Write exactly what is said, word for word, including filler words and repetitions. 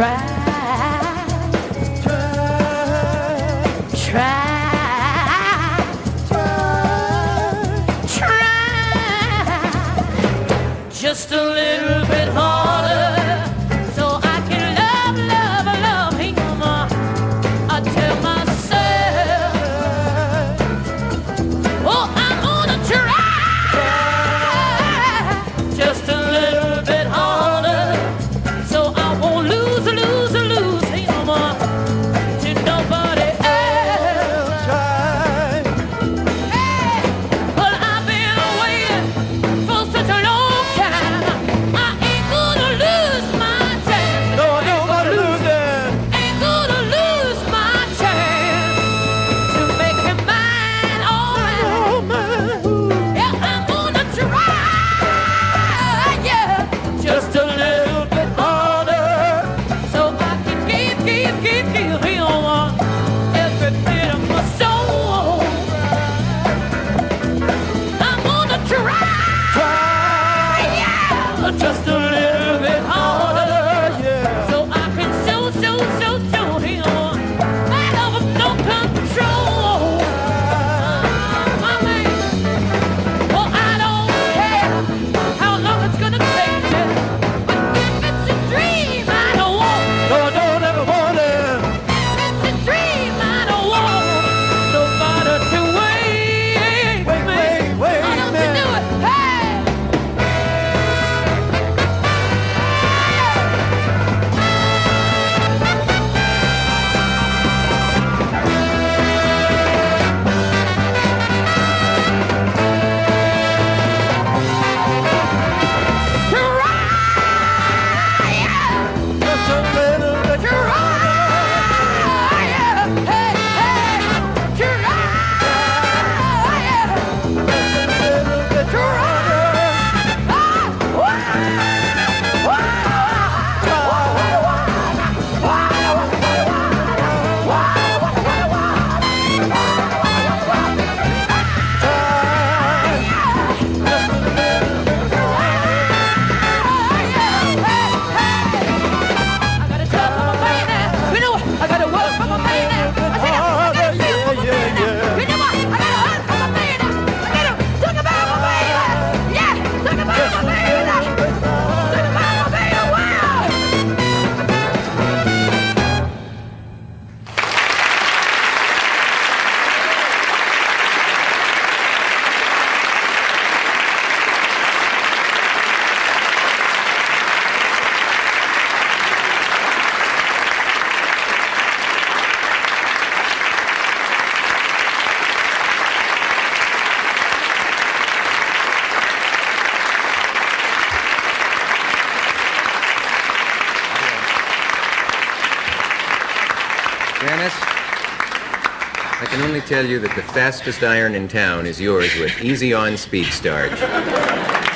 try, try, try, just a little bit harder, so I can love, love, love him more. I tell myself, oh, I'm gonna try, just a little bit harder, so I won't lose, lose, lose him more to nobody else. Hey, but I've been waiting for such a long time. I ain't gonna lose my chance. No, I don't want to lose it. Ain't gonna lose my chance to make him mine, all mine. Yeah, I'm gonna try, yeah, just a little bit harder, so I can keep, keep, keep, keep him on every bit of my soul. I'm gonna try, yeah, just a little bit harder, so I can show, show, show, show him my love of no control. My man, well, I don't care how long it's gonna take me, but if it's a dream, I don't want. No, I don't ever want it. If it's a dream, I don't want nobody to wait, Wait, wait, wait I a don't minute. do it. Hey. Just a little bit Janice, I can only tell you that the fastest iron in town is yours with Easy On Speed Starch.